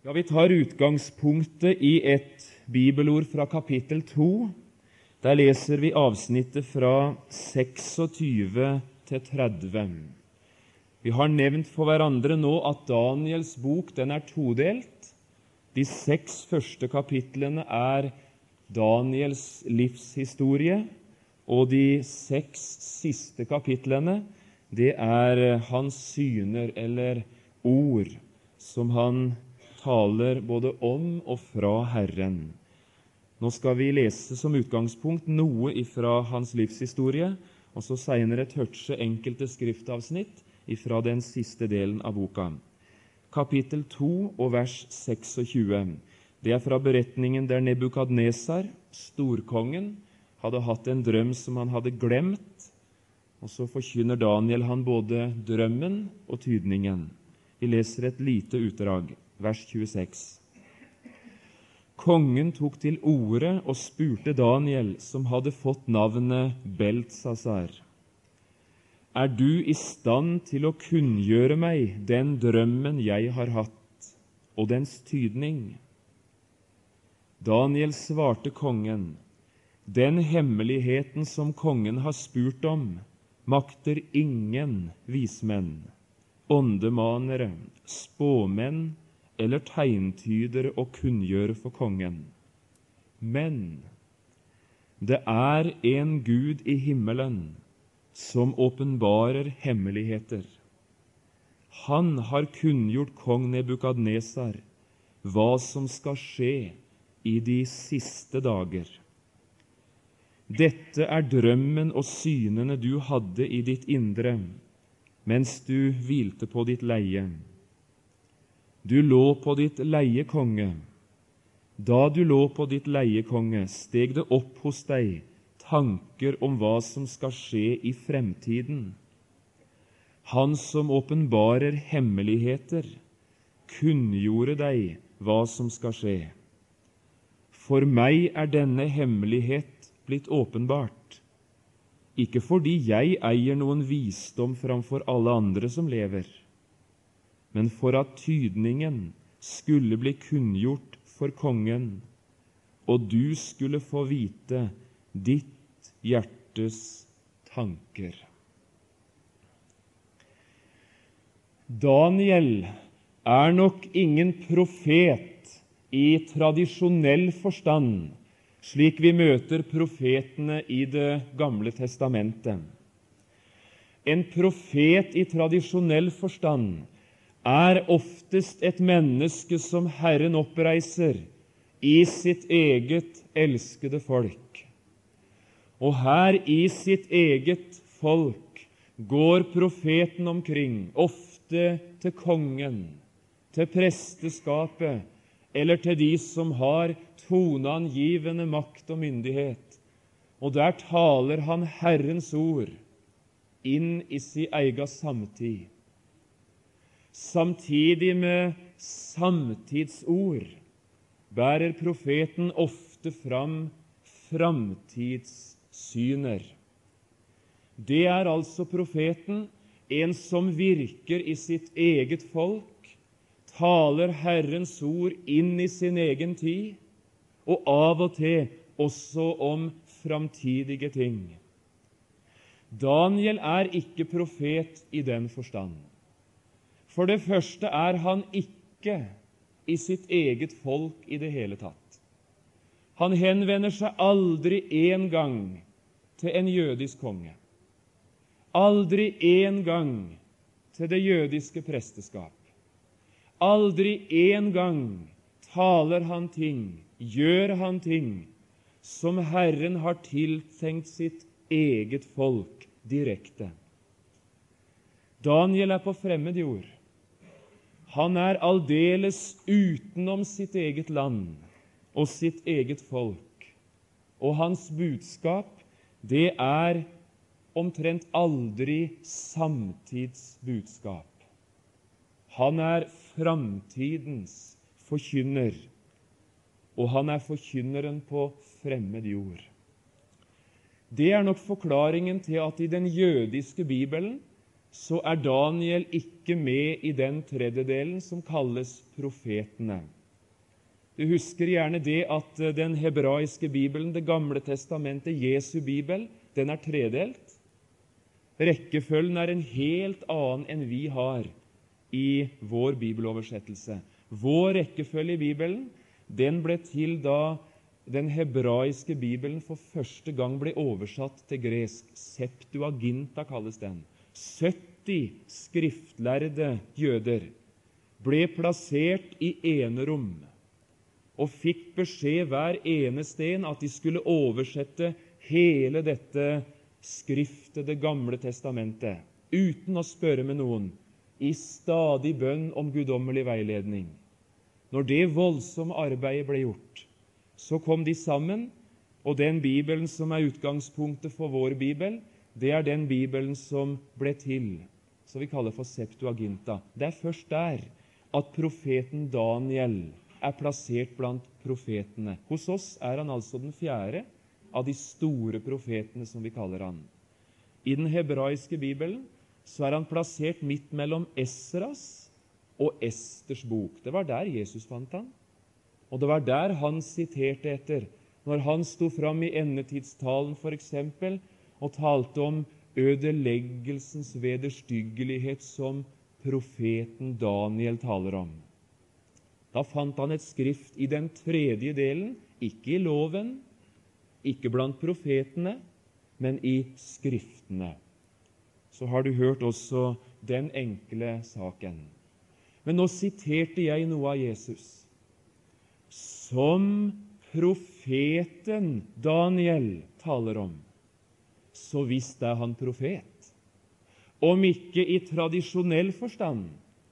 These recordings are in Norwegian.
Ja, vi tar utgangspunktet i et bibelord fra kapittel 2. Der leser vi avsnittet fra 26 til 30. Vi har nevnt for hverandre nå at Daniels bok den er todelt. De 6 første kapitlene er Daniels livshistorie, og de 6 siste kapitlene, det er hans syner eller ord som han taler både om og fra Herren. Nå skal vi lese som utgangspunkt noe ifra hans livshistorie, og så senere touche enkelte skriftavsnitt ifra den siste delen av boka. Kapittel 2 og vers 26. Det er fra beretningen der Nebukadnesar, storkongen, hadde hatt en drøm som han hadde glemt, og så forkynner Daniel han både drømmen og tydningen. Vi leser et lite utdrag, vers 26. Kongen tok til orde og spurte Daniel, som hadde fått navnet Beltsasar: Er du i stand til å kunngjøre meg den drømmen jeg har hatt, og dens tydning? Daniel svarte kongen: Den hemmeligheten som kongen har spurt om, makter ingen vismenn, åndemanere, spåmenn eller tegntydere å kunngjøre for kongen. Men det er en Gud i himmelen som åpenbarer hemmeligheter. Han har kunngjort kong Nebukadnesar hva som skal skje i de siste dager. Dette er drømmen og synene du hadde i ditt indre, mens du hvilte på ditt leie. Du lå på ditt leie, konge. Da du lå på ditt leie, konge, steg det opp hos deg tanker om hva som skal skje i fremtiden. Han som åpenbarer hemmeligheter, kunngjorde deg hva som skal skje. For meg er denne hemmelighet blitt åpenbart, ikke fordi jeg eier noen visdom framfor alle andre som lever, men for at tydningen skulle bli kunngjort for kongen, og du skulle få vite ditt hjertes tanker. Daniel er nok ingen profet i tradisjonell forstand, slik vi møter profetene i Det gamle testamentet. En profet i tradisjonell forstand er oftest et menneske som Herren oppreiser i sitt eget elskede folk. Og her i sitt eget folk går profeten omkring, ofte til kongen, til presteskapet, eller til de som har toneangivende makt og myndighet. Og der taler han Herrens ord inn i sin egen samtid. Samtidig med samtidsord bærer profeten ofte fram framtidssyner. Det er altså profeten, en som virker i sitt eget folk, taler Herrens ord inn i sin egen tid, og av og til også om framtidige ting. Daniel er ikke profet i den forstand. For det første er han ikke i sitt eget folk i det hele tatt. Han henvender seg aldri en gang til en jødisk konge. Aldri en gang til det jødiske presteskap. Aldri en gang taler han ting, gjør han ting som Herren har tiltenkt sitt eget folk direkte. Daniel er på fremmed jord. Han er aldeles utenom sitt eget land og sitt eget folk. Og hans budskap, det er omtrent aldri samtidsbudskap. Han er framtidens forkynner, og han er forkynneren på fremmed jord. Det er nok forklaringen til at i den jødiske Bibelen så Daniel ikke med i den tredjedelen som kalles profetene. Du husker gjerne det at den hebraiske Bibelen, det gamle testamentet, Jesu Bibel, den tredelt. Rekkefølgen en helt annen enn vi har i vår bibeloversettelse. Vår rekkefølge i Bibelen, den ble til da den hebraiske Bibelen for første gang ble oversatt til gresk. Septuaginta kalles den. 70 skriftlærde jøder ble plassert i enerom og fikk beskjed hver eneste en at de skulle oversette hele dette skriftet, det gamle testamentet, uten å spørre med noen, i stadig bønn om guddommelig veiledning. Når det voldsomme arbeidet ble gjort, så kom de sammen, og den Bibelen som utgangspunktet for vår Bibel, det den Bibelen som ble til, som vi kaller for Septuaginta. Det først der at profeten Daniel plassert blant profetene. Hos oss han altså den fjerde av de store profetene, som vi kaller han. I den hebraiske Bibelen så han plassert midt mellom Esras og Esters bok. Det var der Jesus fant han, og det var der han siterte etter, når han sto fram i endetidstalen for eksempel, og talte om ødeleggelsens vederstyggelighet som profeten Daniel taler om. Da fant han et skrift i den tredje delen, ikke i loven, ikke blant profetene, men i skriftene. Så har du hørt også den enkle saken. Men nå siterte jeg noe av Jesus. Som profeten Daniel taler om, så visst han profet. Om ikke i tradisjonell forstand,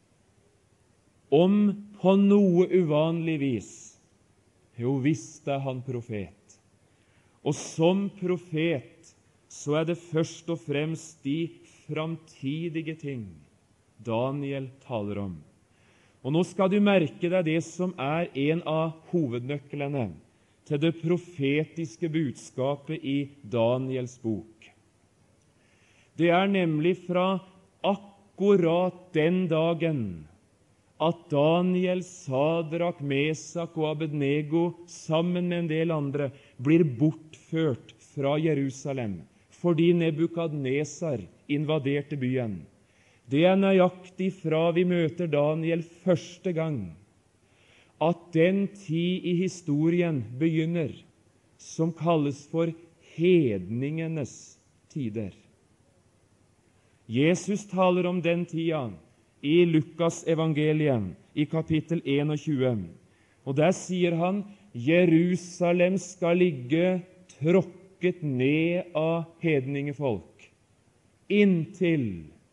om på noe uvanlig vis, jo visst han profet. Og som profet så det først og fremst de framtidige ting Daniel taler om. Og nå skal du merke deg det som en av hovednøklene til det profetiske budskapet i Daniels bok. Det nemlig fra akkurat den dagen at Daniel, Sadrak, Mesak og Abednego sammen med en del andre blir bortført fra Jerusalem fordi Nebukadnesar invaderte byen. Det nøyaktig fra vi møter Daniel første gang at den tid i historien begynner som kalles for hedningenes tider. Jesus taler om den tida i Lukas evangelium i kapittel 21. Og der sier han, Jerusalem skal ligge tråkket ned av hedningefolk, inntil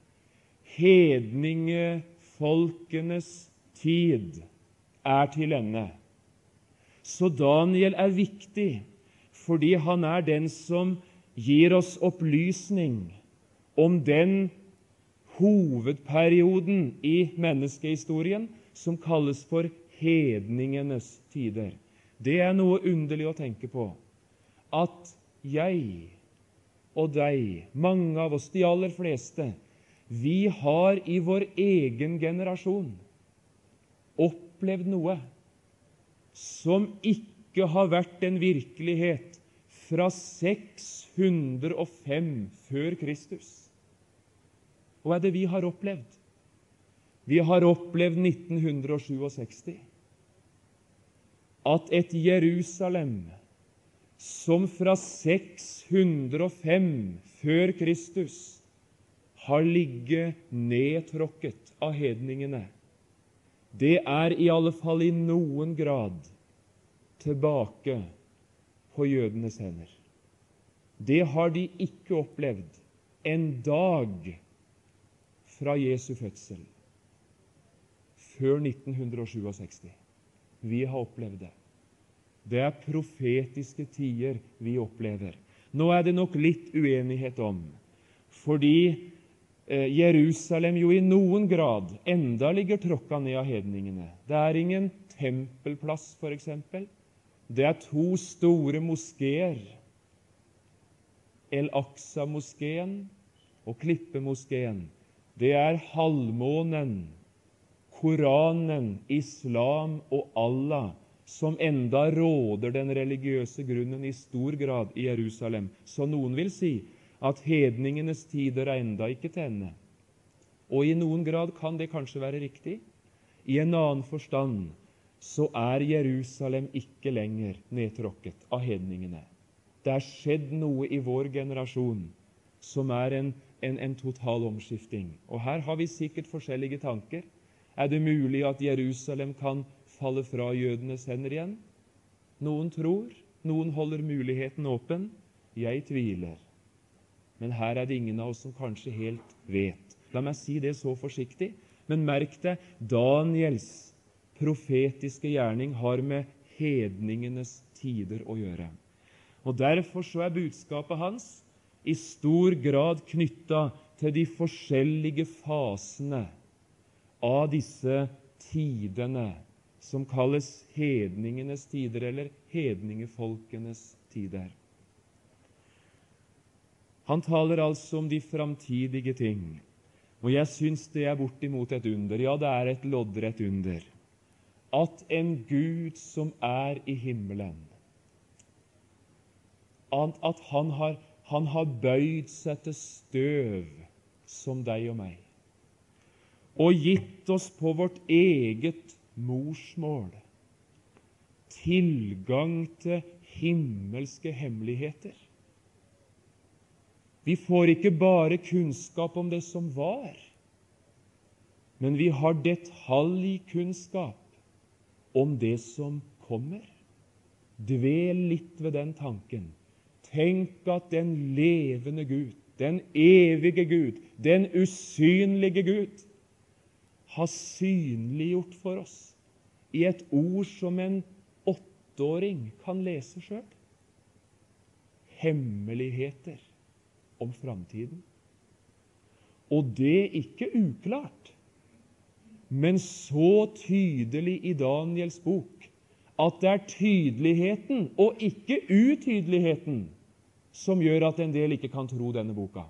hedningefolkenes tid til ende. Så Daniel viktig, fordi han den som gir oss opplysning om den hovedperioden i menneskehistorien som kalles for hedningenes tider. Det noe underlig å tenke på, at jeg og deg, mange av oss, de aller fleste, vi har i vår egen generasjon opplevd noe som ikke har vært en virkelighet fra 605 før Kristus. Hva det vi har opplevd? Vi har opplevd 1967. At et Jerusalem som fra 605 før Kristus har ligget nedtråkket av hedningene, det i alle fall i noen grad tilbake på jødenes hender. Det har de ikke opplevd en dag fra Jesu fødsel før 1967. Vi har opplevd det. Det profetiske tider vi opplever. Nå det nok litt uenighet om, fordi Jerusalem jo i noen grad enda ligger tråkka ned av hedningene. Det ingen tempelplass, for eksempel. Det 2 store moskeer, El-Aqsa-moskeen og Klippemoskeen. det halvmånen, Koranen, islam og Allah, som enda råder den religiøse grunnen i stor grad i Jerusalem. Så noen vil si at hedningenes tider enda ikke til ende. Og i noen grad kan det kanskje være riktig. I en annen forstand så Jerusalem ikke lenger nedtråkket av hedningene. Det skjedd noe i vår generasjon som en total omskifting. Og her har vi sikkert forskjellige tanker. Det mulig at Jerusalem kan falle fra jødenes hender igjen? Noen tror, noen holder muligheten åpen. Jeg tviler. Men her det ingen av oss som kanskje helt vet. La meg si det så forsiktig. Men merk det, Daniels profetiske gjerning har med hedningenes tider å gjøre. Og derfor så budskapet hans i stor grad knyttet til de forskjellige fasene av disse tidene som kalles hedningenes tider eller hedningefolkenes tider. Han taler altså om de framtidige ting, og jeg synes det bortimot et under. Ja, det et loddrett under. At en Gud som i himmelen, at han har bøyd seg til støv som deg og meg, og gitt oss på vårt eget morsmål tilgang til himmelske hemmeligheter. Vi får ikke bare kunnskap om det som var, men vi har detalj kunnskap om det som kommer. Dvel litt ved den tanken. Tenk at den levende Gud, den evige Gud, den usynlige Gud, har synliggjort for oss i et ord som en 8-åring kan lese selv. Hemmeligheter om framtiden. Og det ikke uklart, men så tydelig i Daniels bok, at det tydeligheten og ikke utydeligheten som gjør at en del ikke kan tro denne boka.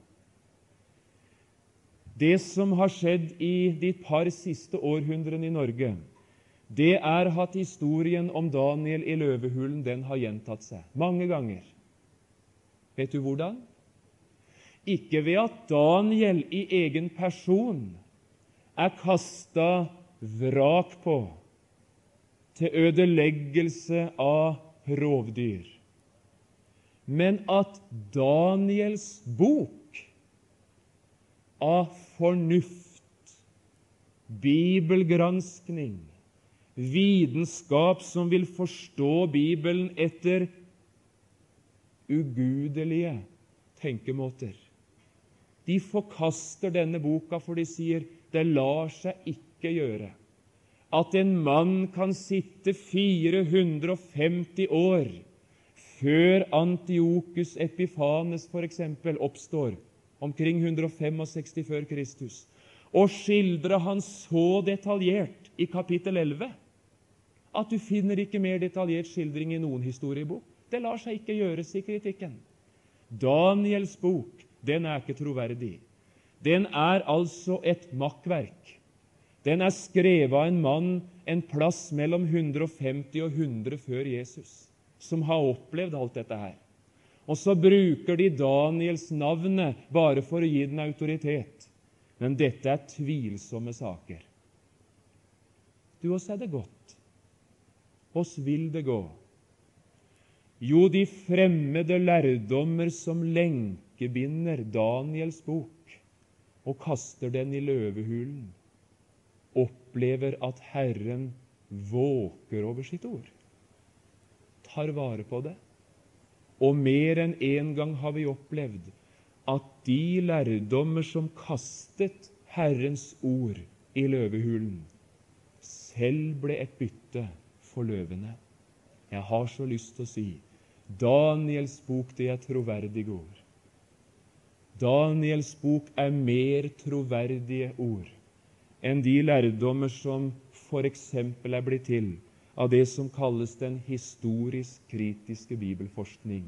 Det som har skjedd i de par siste århundrene i Norge, det at historien om Daniel i løvehulen, den har gjentatt seg mange ganger. Vet du hvordan? Ikke ved at Daniel i egen person kastet vrak på til ødeleggelse av rovdyr, men at Daniels bok av fornuft, bibelgranskning, vitenskap som vil forstå Bibelen etter ugudelige tenkemåter. De forkaster denne boka, for de sier det lar seg ikke gjøre at en mann kan sitte 450 år før Antiochus Epiphanes for eksempel oppstår, omkring 165 før Kristus, og skildre han så detaljert i kapittel 11, at du finner ikke mer detaljert skildring i noen historiebok. Det lar seg ikke gjøre, sier kritikken. Daniels bok, den ikke troverdig. Den altså et makkverk. Den skrevet av en mann en plass mellom 150 og 100 før Jesus, som har opplevd alt dette her. Og så bruker de Daniels navnet bare for å gi den autoritet. Men dette tvilsomme saker. Du, oss det godt? Oss vil det gå? Jo, de fremmede lærdommer som lenkebinder Daniels bok og kaster den i løvehulen, opplever at Herren våker over sitt ord, tar vare på det. Og mer enn en gang har vi opplevd at de lærdommer som kastet Herrens ord i løvehulen, selv ble et bytte for løvene. Jeg har så lyst til å si, Daniels bok, det troverdige ord. Daniels bok mer troverdige ord enn de lærdommer som for eksempel blitt til av det som kalles den historisk-kritiske bibelforskning,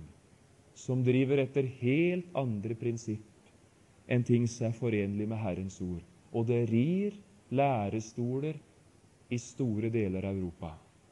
som driver etter helt andre prinsipp enn ting som forenlig med Herrens ord. og det rir lærestoler i store deler av Europa.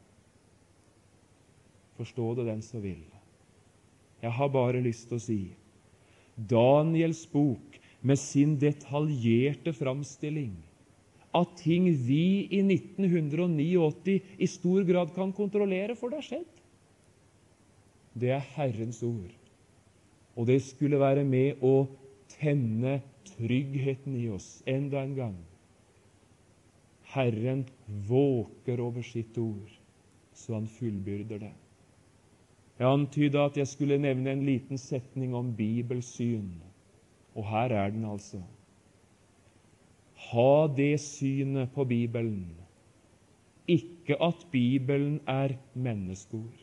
Forstå det den som vil. Jeg har bare lyst til å si, Daniels bok med sin detaljerte framstilling av ting vi i 1989 i stor grad kan kontrollere, for det har skjedd. Det er Herrens ord, og det skulle være med å tenne tryggheten i oss enda en gang. Herren våker over sitt ord, så han fullbyrder det. Jeg antydet at jeg skulle nevne en liten setning om bibelsyn, og her er den altså. Ha det synet på Bibelen, ikke at Bibelen er menneskeord.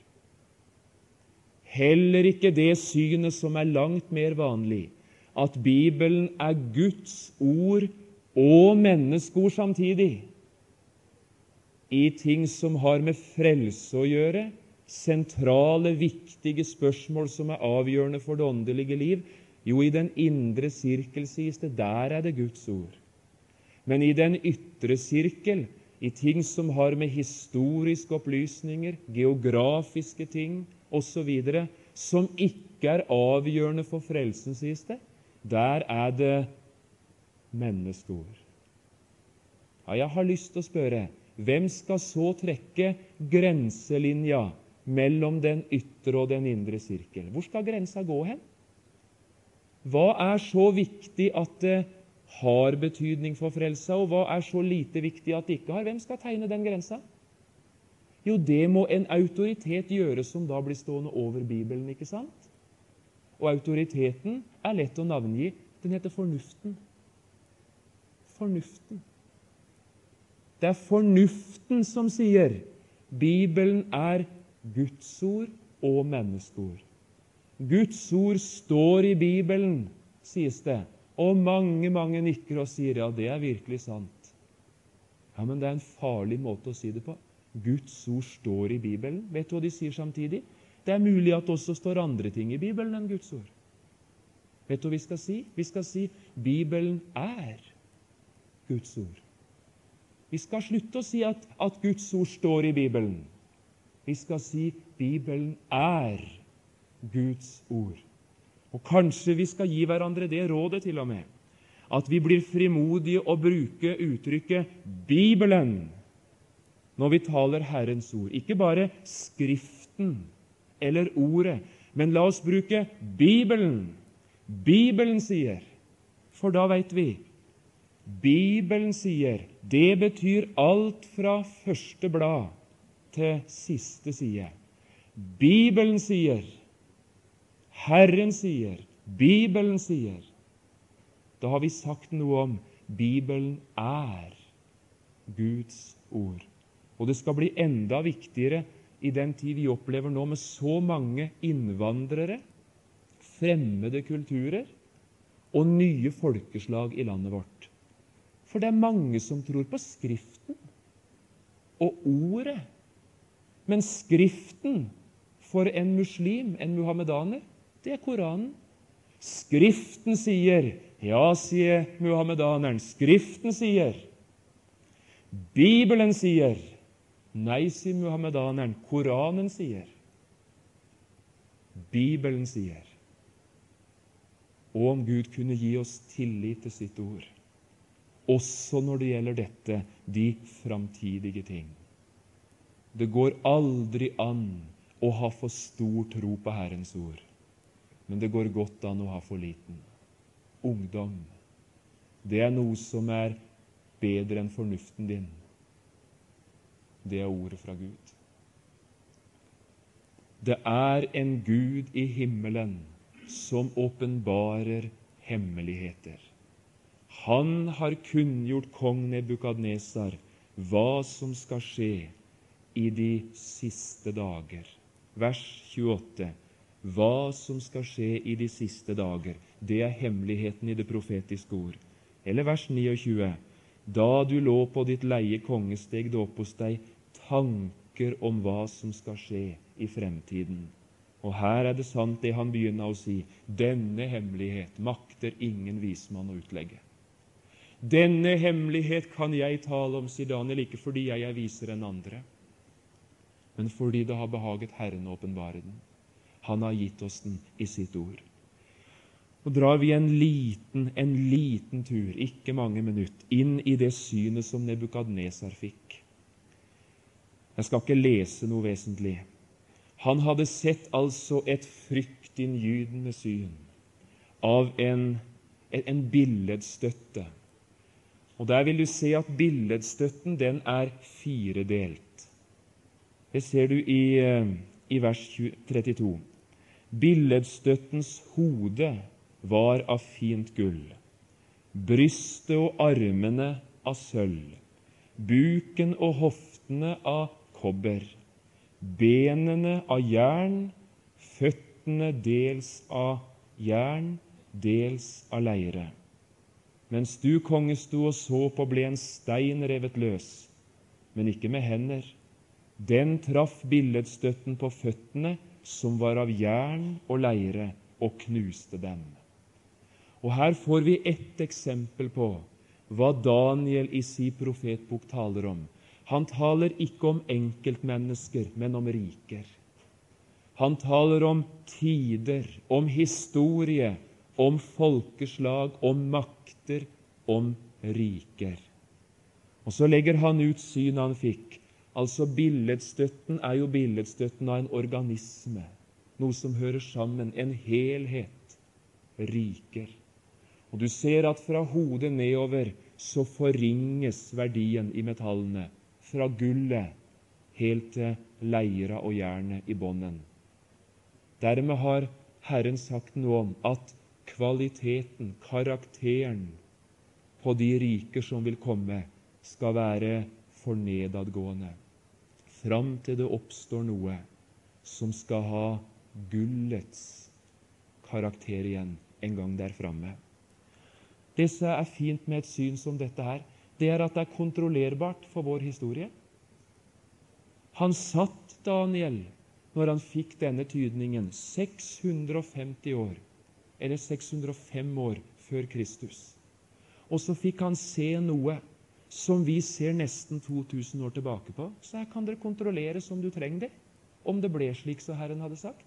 Heller ikke det synet som er langt mer vanlig, at Bibelen er Guds ord og menneskeord samtidig, i ting som har med frelse å gjøre, sentrale, viktige spørsmål som er avgjørende for det åndelige liv. Jo, i den indre sirkel sies det, der er det Guds ord. Men i den ytre sirkel, i ting som har med historiske opplysninger, geografiske ting osv., som ikke er avgjørende for frelsen, sies det, der er det menneskeord. Ja, jeg har lyst til å spørre, hvem skal så trekke grenselinja mellom den ytre og den indre sirkel? Hvor skal grensa gå hen? Hva er så viktig at det har betydning for frelsa, og hva er så lite viktig at det ikke har? Hvem skal tegne den grensa? Jo, det må en autoritet gjøre som da blir stående over Bibelen, ikke sant? Og autoriteten er lett å navngi. Den heter fornuften. Fornuften. Det er fornuften som sier Bibelen er Guds ord og menneskeord. Guds ord står i Bibelen, sies det, og mange nikker og sier, ja, det er virkelig sant. Ja, men det er en farlig måte å si det på. Guds ord står i Bibelen. Vet du hva de sier samtidig? Det er mulig at det også står andre ting i Bibelen enn Guds ord. Vet du hva vi skal si? Vi skal si, Bibelen er Guds ord. Vi skal slutte å si at Guds ord står i Bibelen. Vi skal si, Bibelen er Guds ord. Og kanskje vi skal gi hverandre det rådet til og med, at vi blir frimodige å bruke uttrykket Bibelen når vi taler Herrens ord. Ikke bare Skriften eller ordet, men la oss bruke Bibelen. Bibelen sier, for da vet vi, Bibelen sier, det betyr alt fra første blad til siste side. Bibelen sier, Herren sier, Bibelen sier. Da har vi sagt noe om Bibelen er Guds ord. Og det skal bli enda viktigere i den tid vi opplever nå med så mange innvandrere, fremmede kulturer og nye folkeslag i landet vårt. For det er mange som tror på Skriften og ordet. Men Skriften for en muslim, en muhammedaner, det er Koranen. Skriften sier, ja, sier muhammedaneren, Skriften sier. Bibelen sier, nei, sier muhammedaneren, Koranen sier. Bibelen sier. Og om Gud kunne gi oss tillit til sitt ord, også når det gjelder dette, de framtidige ting. Det går aldri an å ha for stor tro på Herrens ord, men det går godt an å ha for liten. Ungdom, det er noe som er bedre enn fornuften din. Det er ordet fra Gud. Det er en Gud i himmelen som åpenbarer hemmeligheter. Han har kunngjort kong Nebukadnesar hva som skal skje i de siste dager. Vers 28. Hva som skal skje i de siste dager, det er hemmeligheten i det profetiske ord. Eller vers 29. Da du lå på ditt leie konge, steg det opp hos deg tanker om hva som skal skje i fremtiden. Og her er det sant det han begynner å si. Denne hemmelighet makter ingen vismann å utlegge. Denne hemmelighet kan jeg tale om, sier Daniel, ikke fordi jeg er visere enn andre, men fordi det har behaget Herren å åpenbare den. Han har gitt oss den i sitt ord. Og drar vi en liten tur, ikke mange minutter, inn i det synet som Nebukadnesar fikk. Jeg skal ikke lese noe vesentlig. Han hadde sett altså et fryktinngytende syn av en billedstøtte. Og der vil du se at billedstøtten, den er firedelt. Det ser du i vers 32. Billedstøttens hode var av fint gull, brystet og armene av sølv, buken og hoftene av kobber, benene av jern, føttene dels av jern, dels av leire. Mens du, konge, sto og så på, ble en stein revet løs, men ikke med hender. Den traff billedstøtten på føttene, som var av jern og leire, og knuste dem. Og her får vi ett eksempel på hva Daniel i sin profetbok taler om. Han taler ikke om enkeltmennesker, men om riker. Han taler om tider, om historie, om folkeslag, om makter, om riker. Og så legger han ut synet han fikk. Altså billedstøtten er jo billedstøtten av en organisme, noe som hører sammen, en helhet, riker. Og du ser at fra hodet nedover så forringes verdien i metallene, fra gullet helt til leira og jernet i bånden. Dermed har Herren sagt noe om at kvaliteten, karakteren på de riker som vil komme, skal være for nedadgående, fram til det oppstår noe som skal ha gullets karakter igjen en gang der framme. Det som er fint med et syn som dette her, det er at det er kontrollerbart for vår historie. Han satt, Daniel, når han fikk denne tydningen, 650 år, eller 605 år før Kristus. Og så fikk han se noe som vi ser nesten 2000 år tilbake på. Så her kan dere kontrollere som du trenger det, om det ble slik som Herren hadde sagt.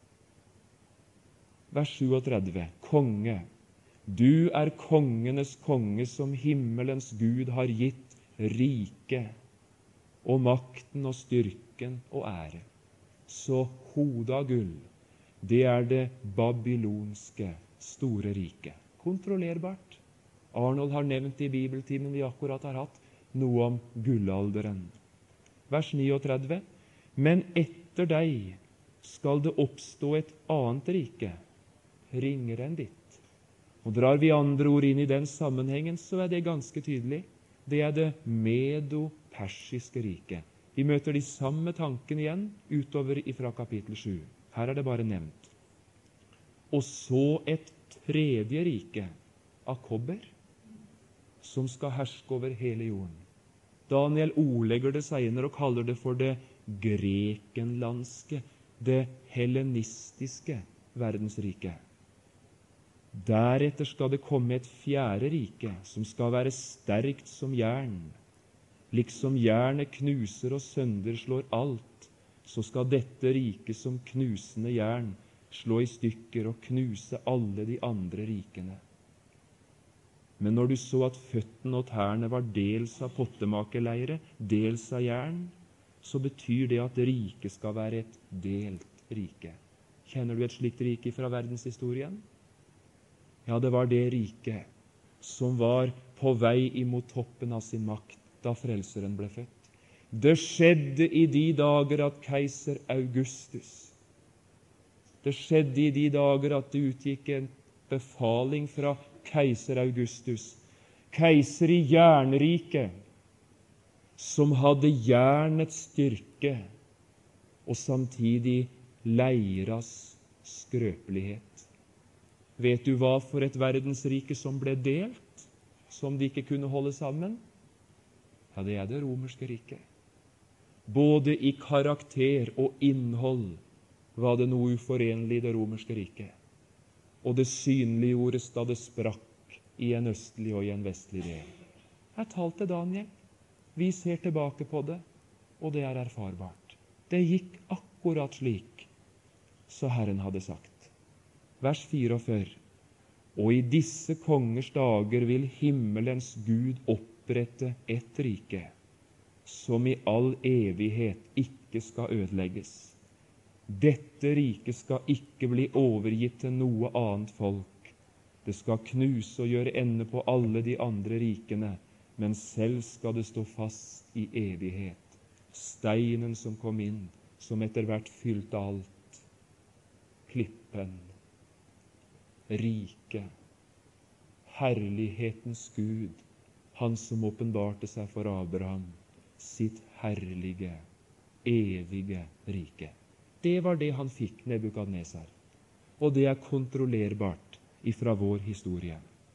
Vers 37. Konge, du er kongenes konge, som himmelens Gud har gitt rike og makten og styrken og ære. Så hodet av gull, det er det babylonske store riket. Kontrollerbart. Arnold har nevnt i bibeltimen vi akkurat har hatt noe om gullalderen. Vers 39. Men etter deg skal det oppstå et annet rike, ringere enn ditt. Og drar vi andre ord inn i den sammenhengen, så er det ganske tydelig. Det er det medo-persiske riket. Vi møter de samme tankene igjen utover fra kapittel 7. Her er det bare nevnt. Og så et tredje rike av kobber, som skal herske over hele jorden. Daniel ordlegger det senere og kaller det for det grekenlandske, det hellenistiske verdensriket. Deretter skal det komme et fjerde rike, som skal være sterkt som jern. Liksom jernet knuser og sønderslår alt, så skal dette riket som knusende jern slå i stykker og knuse alle de andre rikene. Men når du så at føttene og tærne var dels av pottemakeleire, dels av jern, så betyr det at riket skal være et delt rike. Kjenner du et slikt rike fra verdenshistorien? Ja, det var det riket som var på vei imot toppen av sin makt da frelseren ble født. Det skjedde i de dager at keiser Augustus, det skjedde i de dager at det utgikk en befaling fra keiser Augustus, keiser i jernriket, som hadde jernets styrke og samtidig leiras skrøpelighet. Vet du hva for et verdensrike som ble delt, som de ikke kunne holde sammen? Ja, det er det romerske riket. Både i karakter og innhold var det noe uforenlig i det romerske riket. Og det synliggjordes da det sprakk i en østlig og i en vestlig del. Jeg talte Daniel. Vi ser tilbake på det, og det er erfarbart. Det gikk akkurat slik så Herren hadde sagt. Vers 44. Og i disse kongers dager vil himmelens Gud opprette et rike, som i all evighet ikke skal ødelegges. Dette riket skal ikke bli overgitt til noe annet folk. Det skal knuse og gjøre ende på alle de andre rikene, men selv skal det stå fast i evighet. Steinen som kom inn, som etter hvert fylte alt. Klippen, riket, herlighetens Gud, han som åpenbarte seg for Abraham, sitt herlige, evige rike. Det var det han fikk, Nebukadnesar. Og det er kontrollerbart ifra vår historie.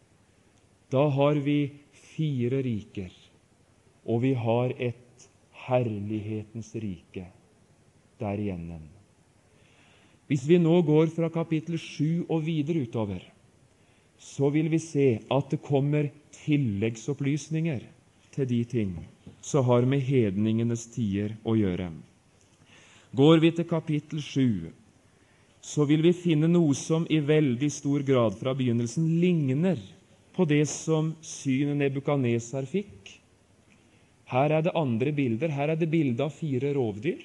Da har vi 4 riker, og vi har et herlighetens rike der igjen. Hvis vi nå går fra kapittel 7 og videre utover, så vil vi se at det kommer tilleggsopplysninger til de ting som har med hedningenes tider å gjøre. Går vi til kapittel 7, så vil vi finne noe som i veldig stor grad fra begynnelsen ligner på det som synet Nebukadnesar fikk. Her er det andre bilder. Her er det bilde av 4 rovdyr.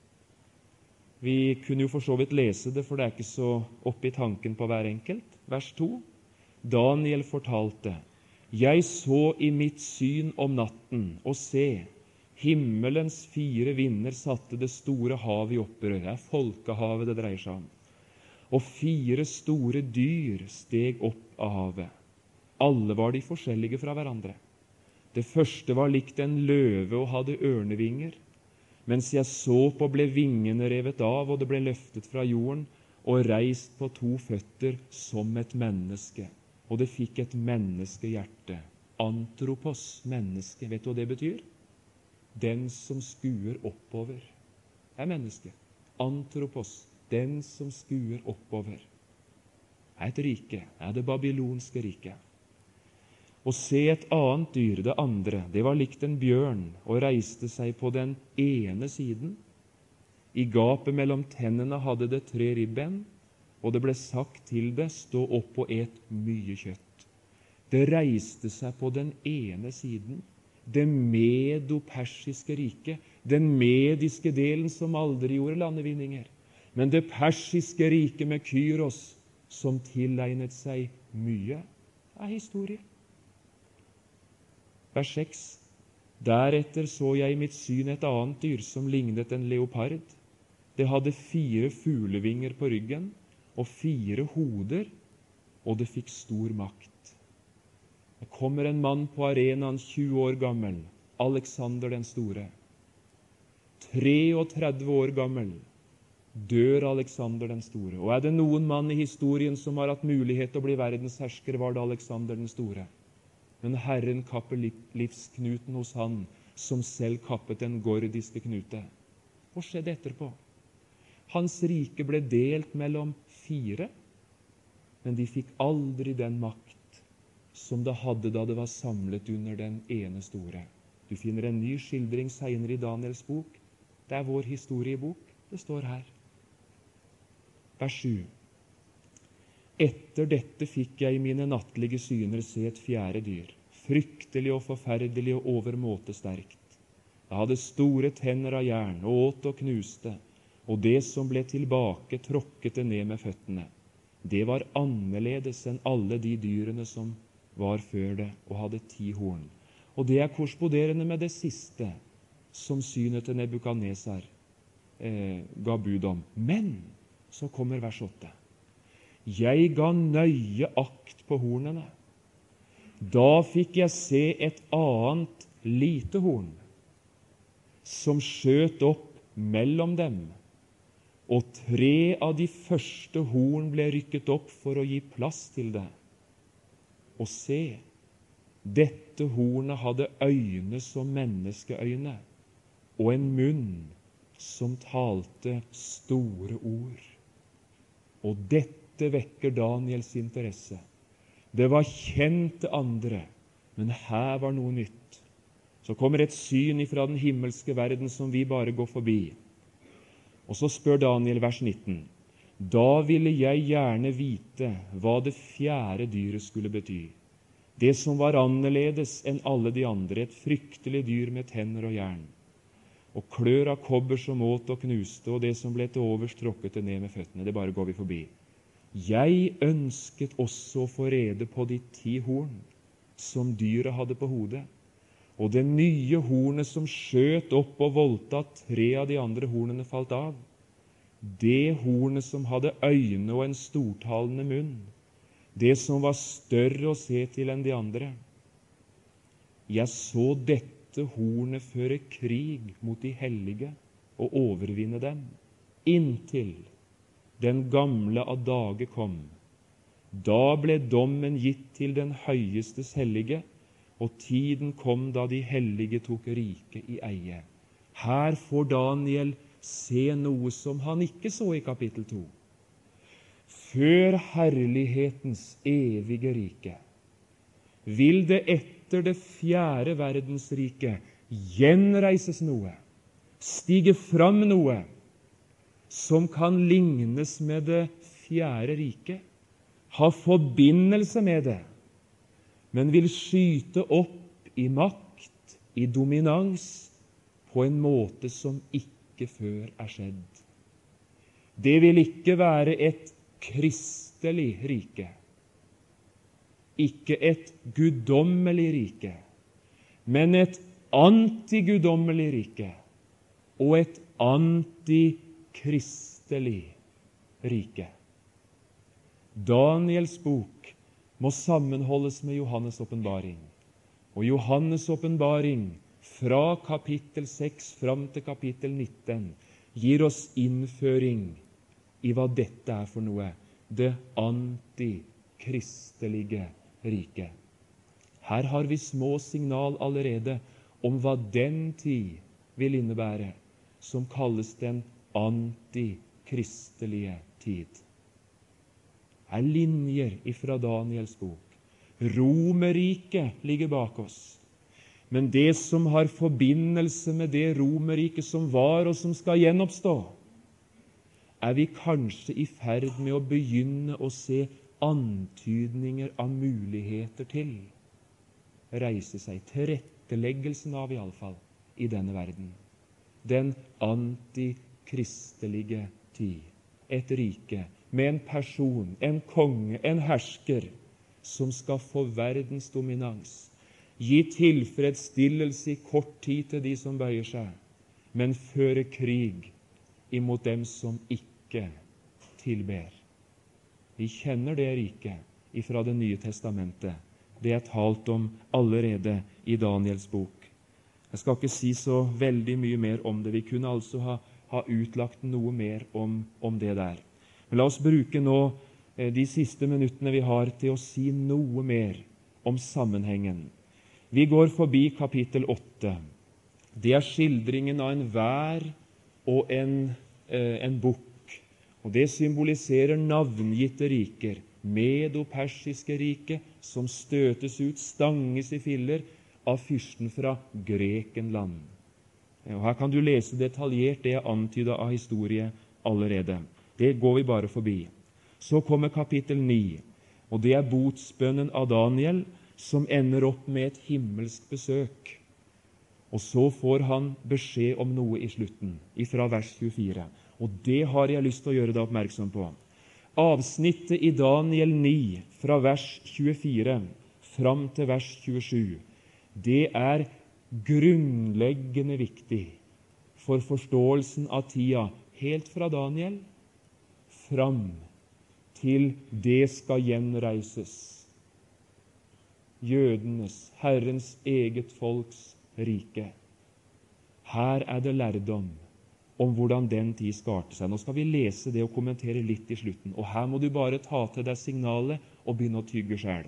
Vi kunne jo for så vidt lese det, for det er ikke så oppe i tanken på hver enkelt. Vers 2. Daniel fortalte: Jeg så i mitt syn om natten, og se, himmelens 4 vinder satte det store havet i opprør. Det er folkehavet det dreier seg om. Og 4 store dyr steg opp av havet. Alle var de forskjellige fra hverandre. Det første var likt en løve og hadde ørnevinger. Mens jeg så på, ble vingene revet av, og det ble løftet fra jorden og reist på 2 føtter som et menneske. Og det fikk et menneskehjerte. Antropos, menneske. Vet du hva det betyr? Den som skuer oppover er menneske. Antropos, den som skuer oppover. Er et rike, er det babylonske riket. Og se et annet dyr, det andre, det var likt en bjørn, og reiste seg på den ene siden. I gapet mellom tennene hadde det 3 ribben, og det ble sagt til det: stå opp og et mye kjøtt. Det reiste seg på den ene siden, det medo-persiske riket, den mediske delen som aldri gjorde landevinninger, men det persiske riket med Kyros, som tilegnet seg mye, er historie. Vers 6. Deretter så jeg i mitt syn et annet dyr som lignet en leopard. Det hadde 4 fuglevinger på ryggen og 4 hoder, og det fikk stor makt. Det kommer en mann på arenaen, 20 år gammel, Alexander den store. 33 år gammel dør Alexander den store. Og er det noen mann i historien som har hatt mulighet til å bli verdenshersker, var det Alexander den store. Men Herren kapper livsknuten hos han som selv kappet den gordiske knute. Hva skjedde etterpå? Hans rike ble delt mellom 4, men de fikk aldri den makt som det hadde da det var samlet under den ene store. Du finner en ny skildring senere i Daniels bok. Det er vår historiebok. Det står her. Vers 7. Etter dette fikk jeg i mine nattlige syner se et 4. dyr, fryktelig og forferdelig og overmåte sterkt. Det hadde store tenner av jern, og åt og knuste, og det som ble tilbake tråkket det ned med føttene. Det var annerledes enn alle de dyrene som var før det, og hadde 10 horn. Og det er korresponderende med det siste som synet til Nebukadnesar ga bud om. Men så kommer vers 8. Jeg ga nøye akt på hornene. Da fikk jeg se et annet lite horn, som skjøt opp mellom dem, og 3 av de første horn ble rykket opp for å gi plass til det. Og se, dette hornet hadde øyne som menneskeøyne, og en munn som talte store ord. Og dette vekker Daniels interesse. Det var kjent det andre, men her var noe nytt. Så kommer et syn fra den himmelske verden som vi bare går forbi. Og så spør Daniel vers 19. Da ville jeg gjerne vite hva det fjerde dyret skulle bety. Det som var annerledes enn alle de andre, et fryktelig dyr med tenner og jern, og klør av kobber som åt og knuste, og det som ble til overs tråkket det ned med føttene. Det bare går vi forbi. Jeg ønsket også å få rede på de 10 horn som dyret hadde på hodet, og det nye hornet som skjøt opp og voldtatt 3 av de andre hornene falt av. Det hornet som hadde øyne og en stortalende munn, det som var større å se til enn de andre. Jeg så dette hornet føre krig mot de hellige og overvinne dem, inntil den gamle av dage kom. Da ble dommen gitt til den høyestes hellige, og tiden kom da de hellige tok riket i eie. Her får Daniel se noe som han ikke så i kapittel 2. Før herlighetens evige rike vil det etter det 4. verdensrike gjenreises noe, stige fram noe som kan lignes med det 4. riket, ha forbindelse med det, men vil skyte opp i makt, i dominans, på en måte som ikke før er skjedd. Det vil ikke være et kristelig rike, ikke et guddommelig rike, men et antiguddommelig rike og et antikristelig rike. Daniels bok må sammenholdes med Johannes' åpenbaring, og Johannes' åpenbaring fra kapittel 6 fram til kapittel 19 gir oss innføring i hva dette er for noe, det antikristelige riket. Her har vi små signal allerede om hva den tid vil innebære, som kalles den antikristelige tid. Det er linjer ifra Daniels bok. Romerriket ligger bak oss. Men det som har forbindelse med det Romerriket som var og som skal gjenoppstå, er vi kanskje i ferd med å begynne å se antydninger av muligheter til. Reise seg, tilretteleggelsen av i alle fall, i denne verden. Den antikristelige tid. Et rike med en person, en konge, en hersker, som skal få verdens dominans. Gi tilfredsstillelse i kort tid til de som bøyer seg, men føre krig imot dem som ikke tilber. Vi kjenner det riket ifra Det nye testamentet. Det er talt om allerede i Daniels bok. Jeg skal ikke si så veldig mye mer om det. Vi kunne altså ha utlagt noe mer om det der. Men la oss bruke nå de siste minuttene vi har til å si noe mer om sammenhengen. Vi går forbi kapittel 8. Det er skildringen av en vær og en bukk. Og det symboliserer navngitte riker. Medo-persiske riket som støtes ut, stanges i filler av fyrsten fra Grekenland. Og her kan du lese detaljert det jeg antydet av historie allerede. Det går vi bare forbi. Så kommer kapittel 9, og det er botsbønnen av Daniel, som ender opp med et himmelsk besøk. Og så får han beskjed om noe i slutten, ifra vers 24. Og det har jeg lyst til å gjøre deg oppmerksom på. Avsnittet i Daniel 9, fra vers 24 fram til vers 27, det er grunnleggende viktig for forståelsen av tida, helt fra Daniel fram til det skal gjenreises. Jødenes, Herrens eget folks rike. Her er det lærdom om hvordan den tid skarte seg. Nå skal vi lese det og kommentere litt i slutten. Og her må du bare ta til deg signalet og begynne å tygge selv.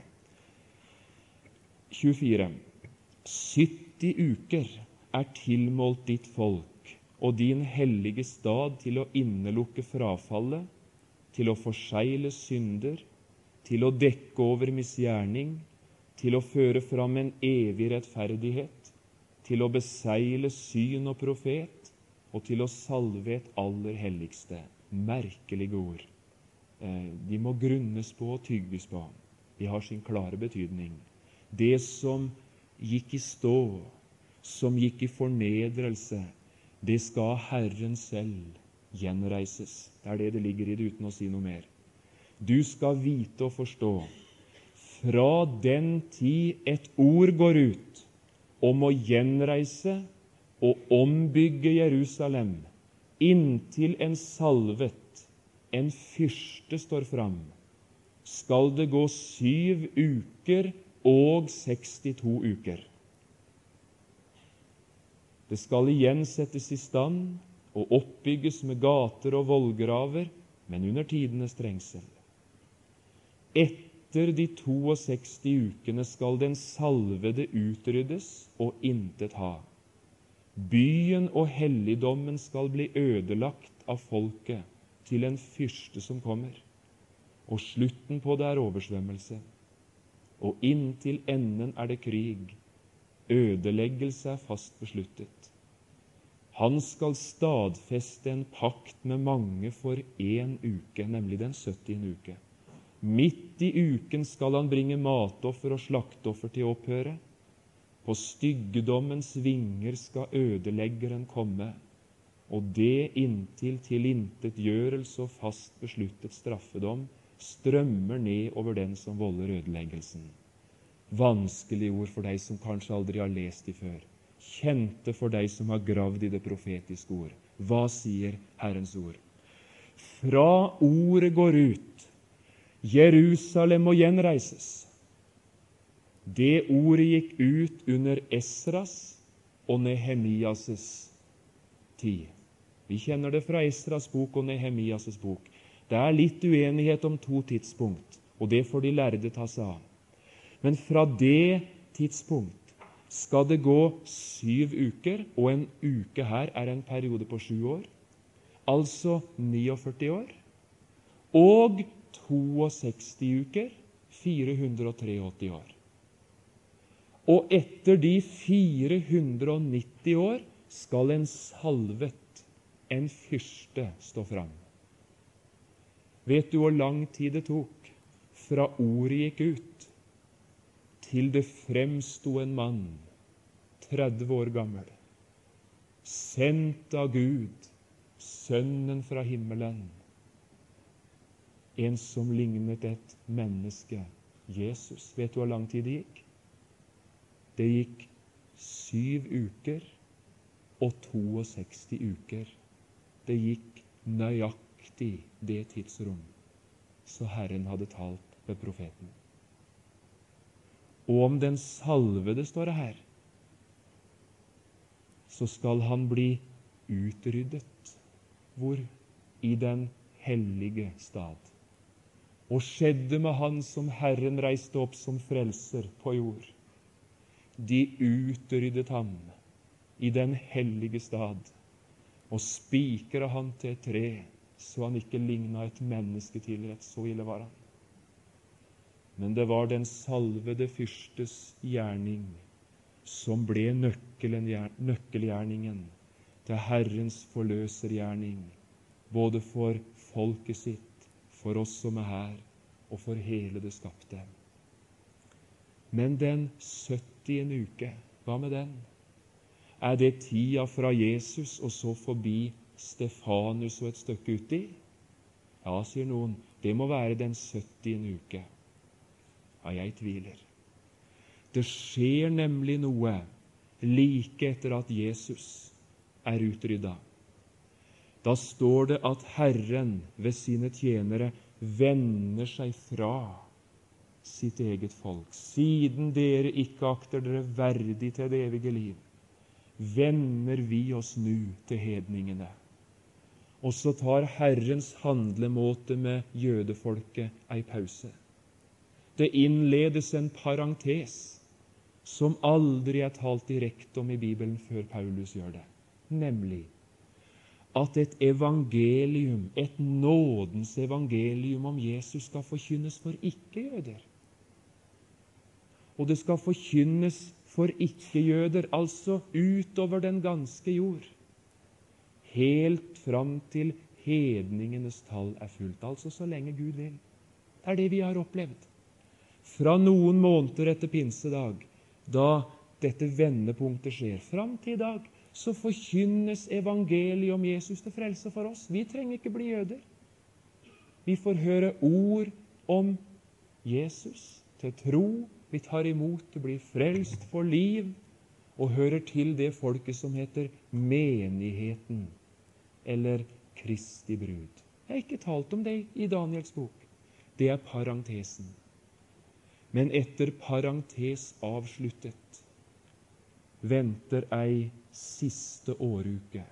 24. 70 uker er tilmålt ditt folk og din hellige stad til å innelukke frafallet, til å forsegle synder, til å dekke over misgjerning, til å føre fram en evig rettferdighet, til å besegle syn og profet, og til å salve et aller helligste. Merkelige ord. De må grunnes på og tygges på. De har sin klare betydning. Det som gikk i stå, som gikk i fornedrelse, det skal Herren selv gjenreises. Det det ligger i det, uten å si noe mer. Du skal vite og forstå, fra den tid et ord går ut om å gjenreise og ombygge Jerusalem, inntil en salvet, en fyrste står fram, skal det gå 7 uker og 62 uker. Det skal igjen settes i stand og oppbygges med gater og vollgraver, men under tidenes trengsel. Etter de 62 ukene skal den salvede utryddes og intet ha. Byen og helligdommen skal bli ødelagt av folket til en fyrste som kommer, og slutten på det oversvømmelse, og inntil enden det krig. Ødeleggelse fast besluttet. Han skal stadfeste en pakt med mange for 1 uke, nemlig den 70. uke. Midt i uken skal han bringe matoffer og slakteoffer til opphøre. På styggedommens vinger skal ødeleggeren komme, og det inntil tilintetgjørelse og fast besluttet straffedom strømmer ned over den som volder ødeleggelsen. Vanskelige ord for deg som kanskje aldri har lest de før. Kjente for deg som har gravd i det profetiske ord. Hva sier Herrens ord? Fra ordet går ut, Jerusalem må gjenreises. Det ordet gikk ut under Esras og Nehemias' tid. Vi kjenner det fra Esras bok og Nehemias' bok. Det litt uenighet om 2 tidspunkt, og det får de lærde ta seg av. Men fra det tidspunkt skal det gå 7 uker, og en uke her en periode på 7 år, altså 49 år, og 62 uker, 483 år. Og etter de 490 år skal en salvet, en fyrste, stå fram. Vet du hvor lang tid det tok fra ordet gikk ut, til det fremsto en mann, 30 år gammel, sendt av Gud, sønnen fra himmelen, en som lignet et menneske, Jesus. Vet du hvor lang tid det gikk? Det gikk 7 uker og 62 uker. Det gikk nøyaktig det tidsrom, så Herren hadde talt ved profeten. Og om den salvede, står det her, så skal han bli utryddet. Hvor? I den hellige stad. Og skjedde med han som Herren reiste opp som frelser på jord. De utryddet ham i den hellige stad, og spikret han til et tre, så han ikke lignet et menneske til rett, så ille var han. Men det var den salvede fyrstes gjerning som ble nøkkelgjerningen til Herrens forløsergjerning, både for folket sitt, for oss som her, og for hele det skapte. Men den 70. uke, hva med den? Det tida fra Jesus og så forbi Stefanus og et stykke uti? Ja, sier noen, det må være den 70. uke. Ja, jeg tviler. Det skjer nemlig noe like etter at Jesus utrydda. Da står det at Herren ved sine tjenere vender seg fra sitt eget folk. Siden dere ikke akter dere verdig til det evige liv, vender vi oss nå til hedningene. Og så tar Herrens handlemåte med jødefolket ei pause. Det innledes en parentes som aldri talt direkte om i Bibelen før Paulus gjør det, nemlig at et evangelium, et nådens evangelium om Jesus skal forkynnes for ikke-jøder. Og det skal forkynnes for ikke-jøder, altså utover den ganske jord, helt fram til hedningenes tall er fullt, altså så lenge Gud vil. Det er det vi har opplevd. Fra noen måneder etter pinsedag, da dette vendepunktet skjer, fram til i dag, så forkynnes evangeliet om Jesus til frelse for oss. Vi trenger ikke bli jøder. Vi får høre ord om Jesus til tro. Vi tar imot og blir frelst for liv, og hører til det folket som heter menigheten, eller Kristi brud. Jeg har ikke talt om det i Daniels bok. Det er parentesen. Men etter parentes avsluttet, venter ei siste åruke.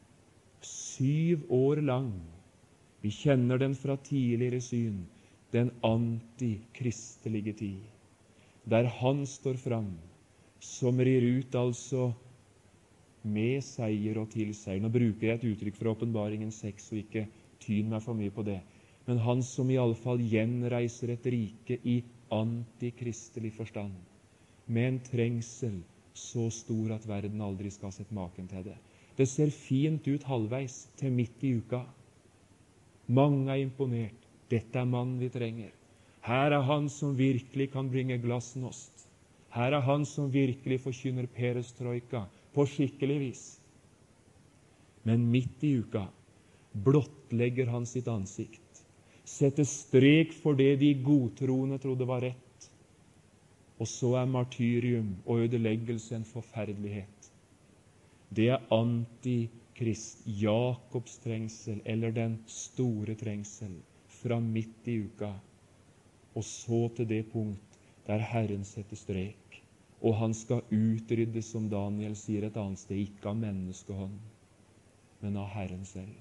7 år lang. Vi kjenner den fra tidligere syn, den antikristelige tid, der han står fram, som rir ut altså med seier og til seier. Nå bruker jeg et uttrykk fra Åpenbaringen 6, og ikke tyn meg for mye på det. Men han som i alle fall gjenreiser et rike i antikristelig forstand, med en trengsel så stor at verden aldri skal ha sett maken til det. Det ser fint ut halvveis til midt i uka. Mange er imponert. Dette er mannen vi trenger. Her er han som virkelig kan bringe glasnost. Her er han som virkelig forkynner perestrojka på skikkelig vis. Men midt i uka blottlegger han sitt ansikt, setter strek for det de godtroende trodde var rett, og så er martyrium og ødeleggelse en forferdelighet. Det er antikrist, Jakobs trengsel, eller den store trengsel, fra midt i uka, og så til det punkt der Herren setter strek, og han skal utrydde, som Daniel sier et annet sted, ikke av menneskehånd, men av Herren selv.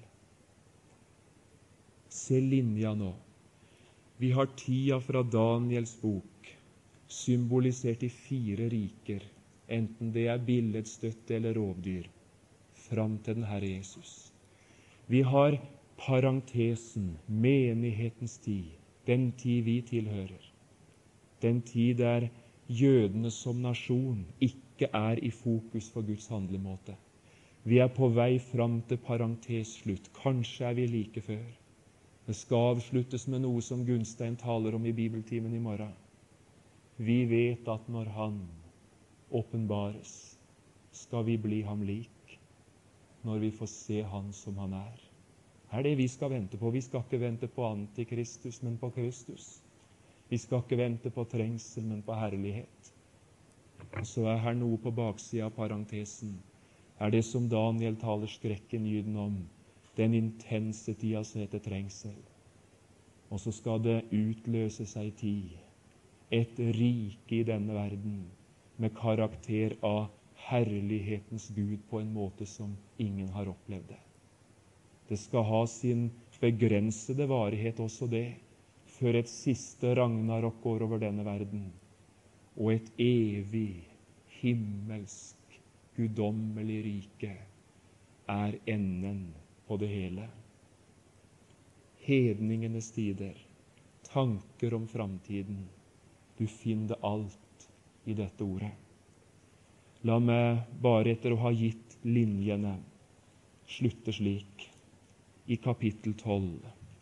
Se linja nå. Vi har tida fra Daniels bok, symbolisert i 4 riker, enten det er billedstøtte eller rovdyr, fram til den Herre Jesus. Vi har parentesen, menighetens tid, den tid vi tilhører, den tid der jødene som nasjon ikke er i fokus for Guds handlemåte. Vi er på vei fram til parentesslutt. Kanskje er vi like før. Det skal avsluttes med noe som Gunstein taler om i bibeltimen i morgen. Vi vet at når han åpenbares, skal vi bli ham lik, når vi får se han som han er. Det er det vi skal vente på. Vi skal ikke vente på antikristus, men på Kristus. Vi skal ikke vente på trengsel, men på herlighet. Og så er her noe på baksida av parentesen. Er det som Daniel taler skrekkengyden om, den intense tida som heter trengsel. Og så skal det utløse seg tid, et rike i denne verden, med karakter av herlighetens Gud på en måte som ingen har opplevd det. Det skal ha sin begrensede varighet også det, før et siste ragnarok går over denne verden, og et evig, himmelsk, guddommelig rike er enden på det hele. Hedningenes tider, tanker om framtiden, du finner det alt i dette ordet. La meg bare etter å ha gitt linjene slutte slik i kapittel 12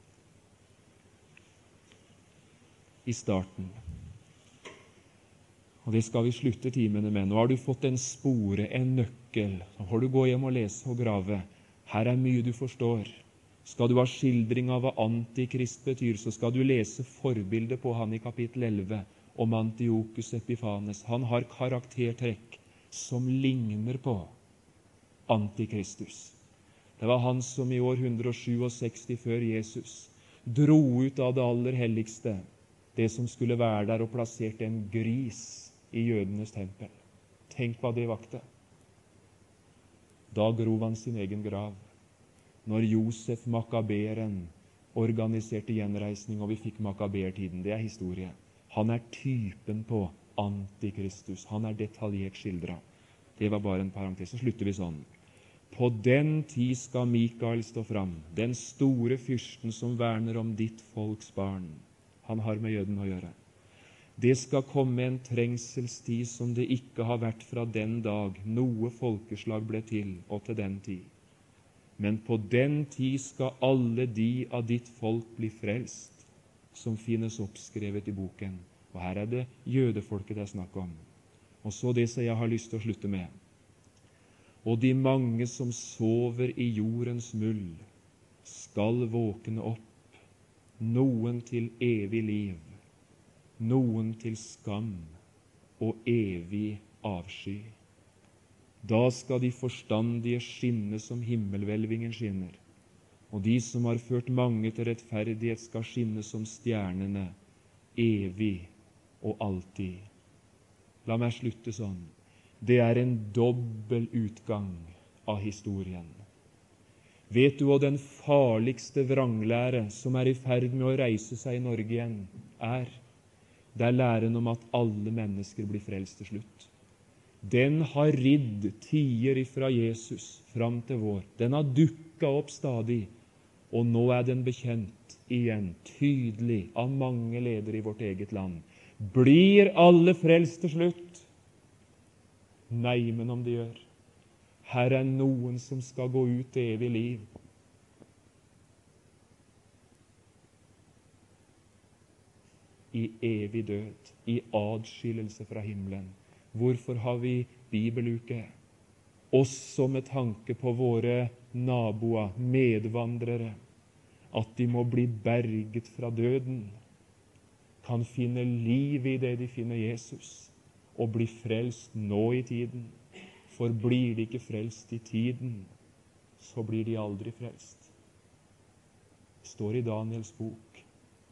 i starten. Og det skal vi slutte timene med. Nå har du fått en spore, en nøkkel. Så får du gå hjem og lese og grave. Her er mye du forstår. Skal du ha skildring av hva antikrist betyr, så skal du lese forbildet på han i kapittel 11 om Antiochus Epiphanes. Han har karaktertrekk som ligner på antikristus. Det var han som i år 167 før Jesus dro ut av det aller helligste, det som skulle være der, og plasserte en gris i jødenes tempel. Tenk hva det vakte. Da grov han sin egen grav. Når Josef Makaberen organiserte gjenreisning, og vi fikk Makabertiden, det er historie. Han er typen på antikristus. Han er detaljert skildret. Det var bare en parentes. Så slutter vi sånn. På den tid skal Mikael stå fram, den store fyrsten som verner om ditt folks barn. Han har med jøden å gjøre. Det skal komme en trengselstid som det ikke har vært fra den dag noe folkeslag ble til og til den tid. Men på den tid skal alle de av ditt folk bli frelst, som finnes oppskrevet i boken. Og her er det jødefolket det er snakk om. Og så det som jeg har lyst til å slutte med. Og de mange som sover i jordens muld, skal våkne opp, noen til evig liv, noen til skam og evig avsky. Da skal de forstandige skinne som himmelhvelvingen skinner, og de som har ført mange til rettferdighet skal skinne som stjernene, evig og alltid. La meg slutte sånn. Det er en dobbel utgang av historien. Vet du hva den farligste vranglære som er i ferd med å reise seg i Norge igjen er? Det er læren om at alle mennesker blir frelst til slutt. Den har ridd tider ifra Jesus fram til vår. Den har dukket opp stadig, og nå er den bekjent igjen, tydelig, av mange ledere i vårt eget land. Blir alle frelst til slutt? Nei, men om de gjør. Her er noen som skal gå ut til evig liv. I evig død, i adskillelse fra himmelen. Hvorfor har vi bibeluke? Også med tanke på våre naboer, medvandrere, at de må bli berget fra døden, kan finne liv i det de finner Jesus, og bli frelst nå i tiden. For blir de ikke frelst i tiden, så blir de aldri frelst. Det står i Daniels bok,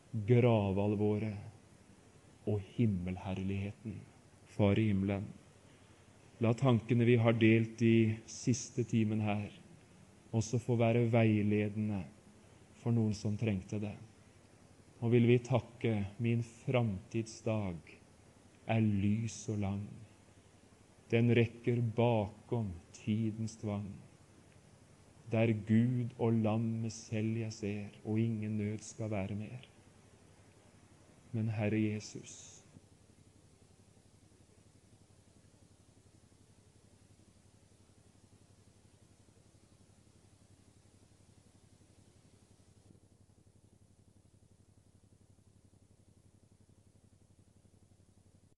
gravalvoret og himmelherligheten. Far i himmelen, la tankene vi har delt i siste timen her, også få være veiledende for noen som trengte det. Og vil vi takke, min framtidsdag er lys og lang. Den rekker bakom tidens tvang. Der Gud og lammet selv jeg ser, og ingen nød skal være mer. Men Herre Jesus,